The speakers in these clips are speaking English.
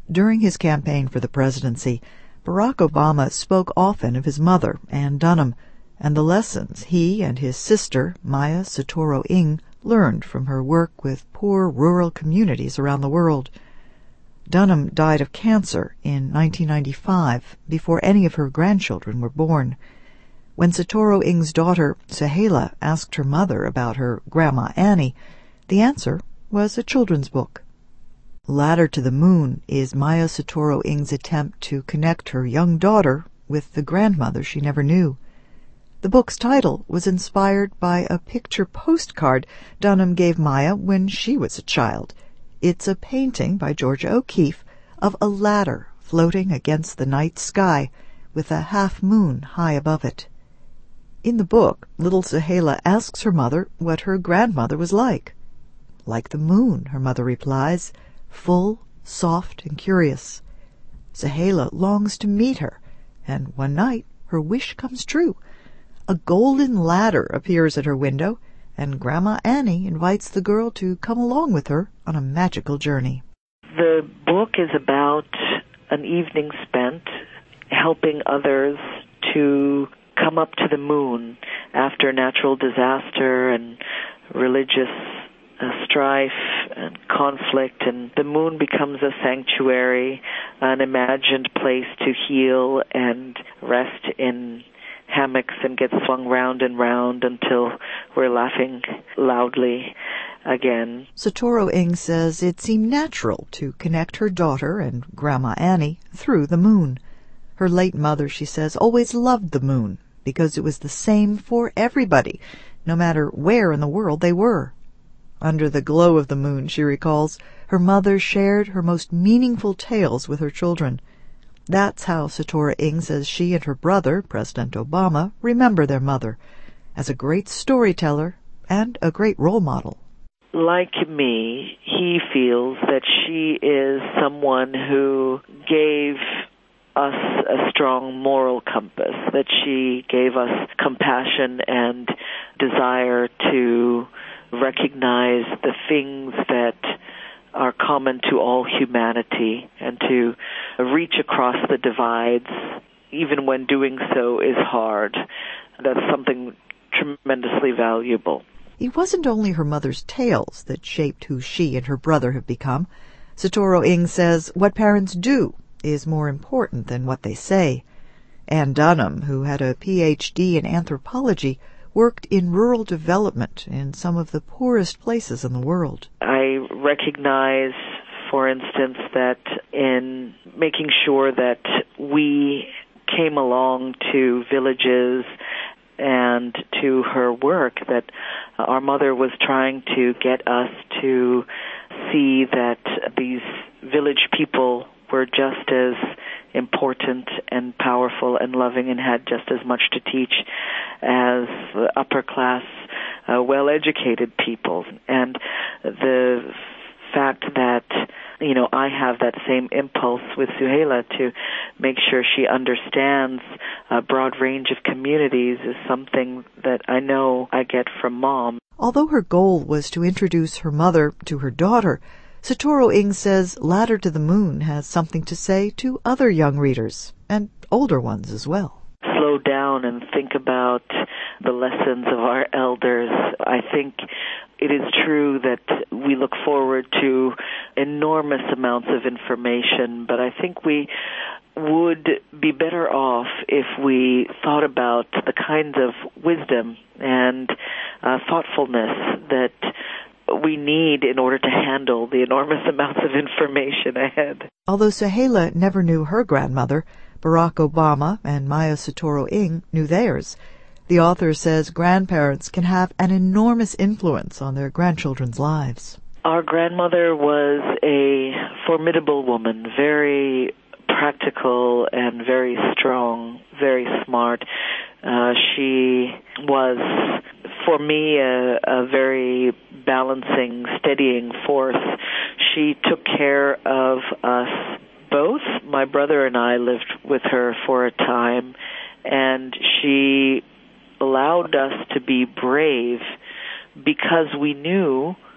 During his campaign for the presidency, Barack Obama spoke often of his mother, Ann Dunham, and the lessons he and his sister, Maya Soetoro Ng, learned from her work with poor rural communities around the world. Dunham died of cancer in 1995, before any of her grandchildren were born. When Soetoro Ng's daughter, Sohaila, asked her mother about her Grandma Annie, the answer was a children's book. Ladder to the Moon is Maya Soetoro Ng's attempt to connect her young daughter with the grandmother she never knew. The book's title was inspired by a picture postcard Dunham gave Maya when she was a child. It's a painting by Georgia O'Keeffe of a ladder floating against the night sky with a half-moon high above it. In the book, little Sohaila asks her mother what her grandmother was like. Like the moon, her mother replies, full, soft, and curious. Sohaila longs to meet her, and one night her wish comes true. A golden ladder appears at her window, and Grandma Annie invites the girl to come along with her on a magical journey. The book is about an evening spent helping others to come up to the moon after natural disaster and religious strife and conflict, and the moon becomes a sanctuary, an imagined place to heal and rest in hammocks and get swung round and round until we're laughing loudly again. Soetoro Ng says it seemed natural to connect her daughter and Grandma Annie through the moon. Her late mother, she says, always loved the moon because it was the same for everybody, no matter where in the world they were. Under the glow of the moon, she recalls, her mother shared her most meaningful tales with her children. That's how Soetoro Ng says she and her brother, President Obama, remember their mother, as a great storyteller and a great role model. Like me, he feels that she is someone who gave us a strong moral compass, that she gave us compassion and desire to recognize the things that are common to all humanity and to reach across the divides, even when doing so is hard. That's something tremendously valuable. It wasn't only her mother's tales that shaped who she and her brother have become. Soetoro Ng says what parents do is more important than what they say. Ann Dunham, who had a Ph.D. in anthropology, worked in rural development in some of the poorest places in the world. I recognize, for instance, that in making sure that we came along to villages and to her work, that our mother was trying to get us to see that these village people were just as important and powerful and loving and had just as much to teach as upper class, well-educated people. And the fact that, I have that same impulse with Sohaila to make sure she understands a broad range of communities is something that I know I get from Mom. Although her goal was to introduce her mother to her daughter, Soetoro Ng says Ladder to the Moon has something to say to other young readers, and older ones as well. Slow down and think about the lessons of our elders. I think it is true that we look forward to enormous amounts of information, but I think we would be better off if we thought about the kinds of wisdom and thoughtfulness that we need in order to handle the enormous amounts of information ahead. Although Sohaila never knew her grandmother, Barack Obama and Maya Soetoro Ng knew theirs. The author says grandparents can have an enormous influence on their grandchildren's lives. Our grandmother was a formidable woman, very practical and very strong, very smart. She was, for me, a very balancing, steadying force. She took care of us both. My brother and I lived with her for a time, and she allowed us to be brave because we knew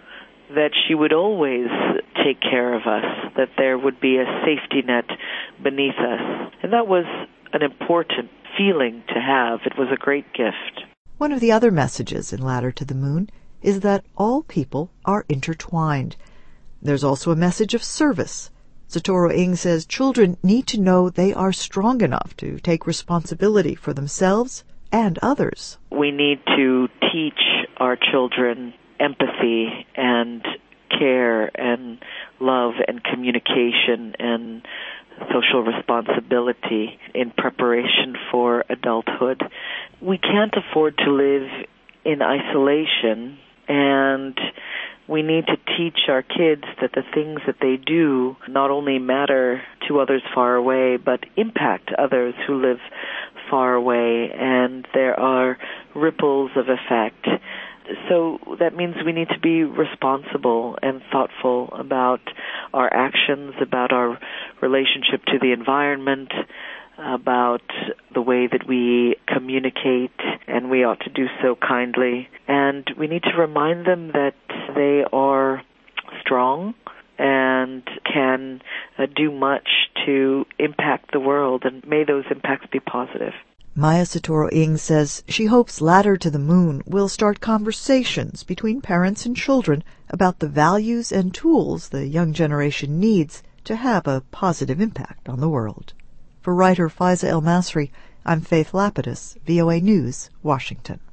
that she would always take care of us, that there would be a safety net beneath us. And that was an important feeling to have. It was a great gift. One of the other messages in Ladder to the Moon is that all people are intertwined. There's also a message of service. Satoru Ing says children need to know they are strong enough to take responsibility for themselves and others. We need to teach our children empathy and care and love and communication and social responsibility in preparation for adulthood. We can't afford to live in isolation, and we need to teach our kids that the things that they do not only matter to others far away, but impact others who live far away, and there are ripples of effect. So that means we need to be responsible and thoughtful about our actions, about our relationship to the environment, about the way that we communicate, and we ought to do so kindly. And we need to remind them that they are strong and can do much to impact the world, and may those impacts be positive. Maya Satoru Ing says she hopes Ladder to the Moon will start conversations between parents and children about the values and tools the young generation needs to have a positive impact on the world. For writer Faiza El Masri, I'm Faith Lapidus, VOA News, Washington.